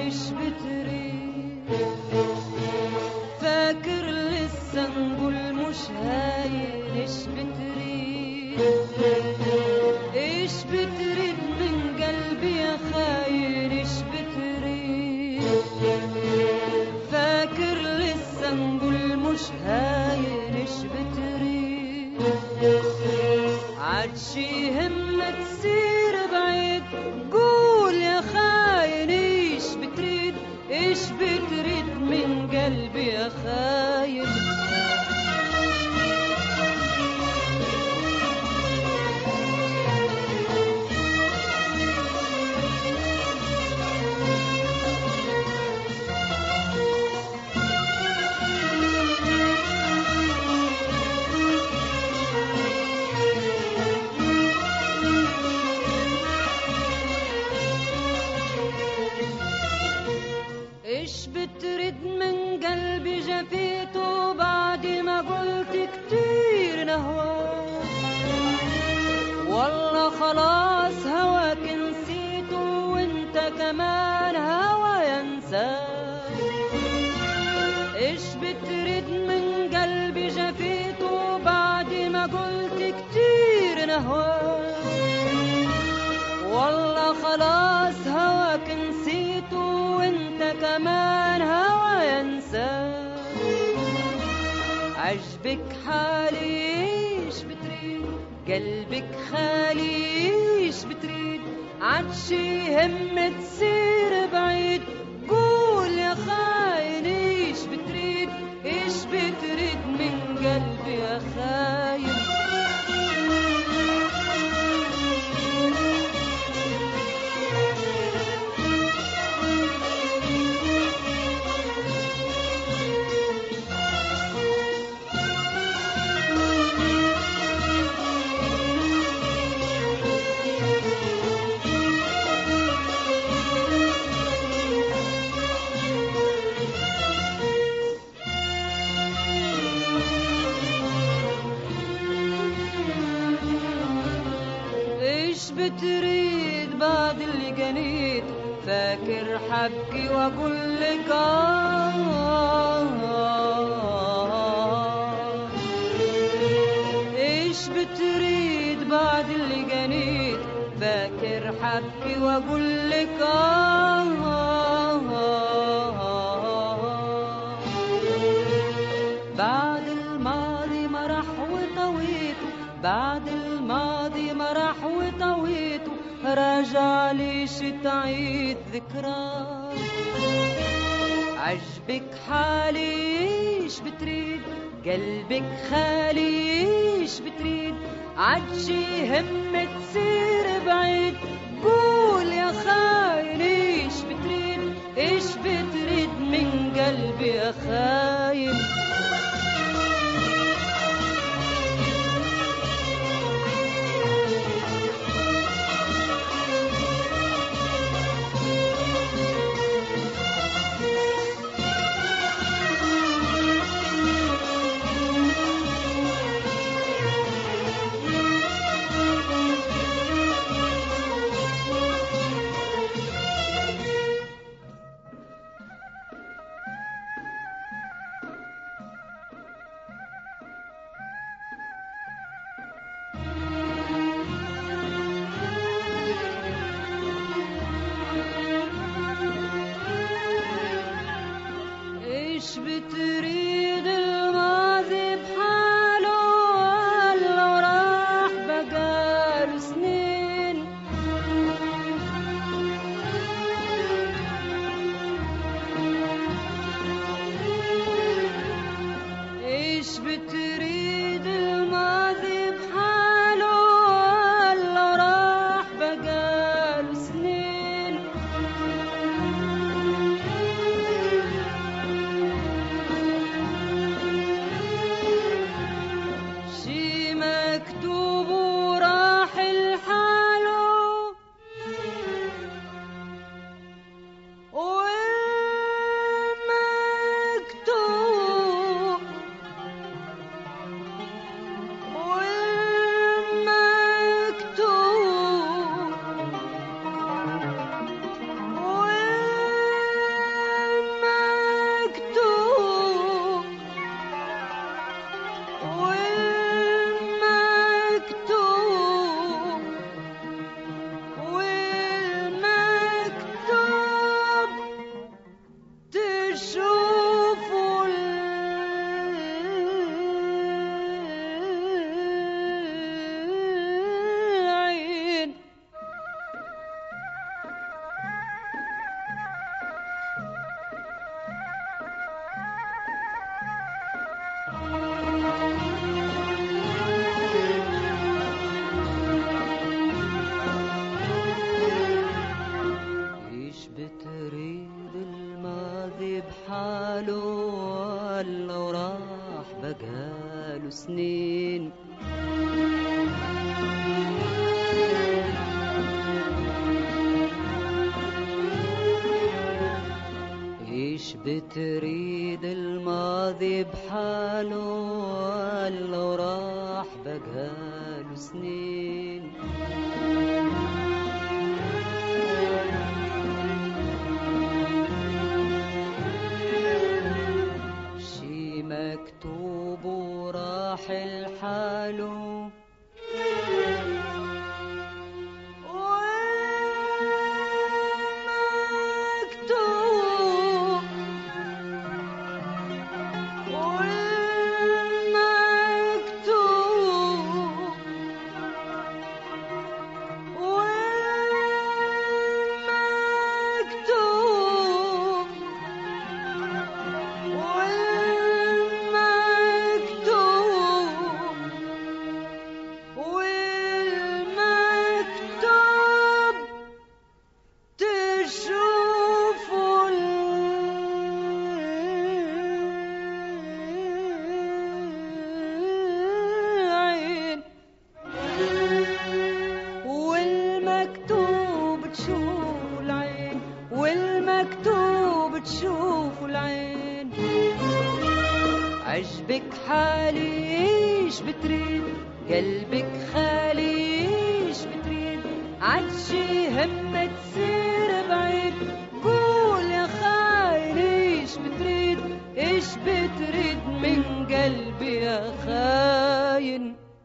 إيش بتريد؟ فاكر لسه نقول مش هاين. إيش بتريد؟ إيش بتريد من قلبي يا خاين؟ إيش بتريد؟ فاكر لسه نقول مش هاين. إيش بتريد؟ عادشي همك تسير بعيد، قول يا خاين إيش بتريد؟ إيش بتريد من قلبي يا خاين؟ إيش بتريد من قلبي جفيته بعد ما قلت كتير نهواك؟ والله خلاص هواك نسيته وانت كمان هوا ينساك. إيش بتريد من قلبي جفيته بعد ما قلت كتير نهواك؟ والله خلاص هواك نسيته وانت كمان هوا ينساك. عجبك حالي إيش بتريد؟ قلبك خالي إيش بتريد؟ عادشي هم تسير بعيد، قول يا خاين إيش بتريد؟ إيش بتريد من قلبي يا خاين؟ إيش بتريد بعد اللي جنيت؟ فاكر حبكي واقول لك إيش بتريد بعد اللي جنيت؟ فاكر حبكي واقول لك بعد الماضي ما راح وطويته، بعد الماضي ما راح وطويته، راجع ليش تعيد ذكراك؟ عجبك حالي إيش بتريد؟ قلبك خالي إيش بتريد؟ عادشي هم تسير بعيد، قول يا خاين إيش بتريد؟ إيش بتريد من قلبي يا خاين؟ بحاله ولا وراح بقاله سنين. ايش بتريد الماضي بحاله ولا وراح بقاله سنين. شي مكتوب وراح لحاله والمكتوب تشوف العين. عجبك حالي ايش بتريد قلبك خالي ايش بتريد عدشي همة تصير بعيد. قول يا خاين ايش بتريد من قلبي يا خاين.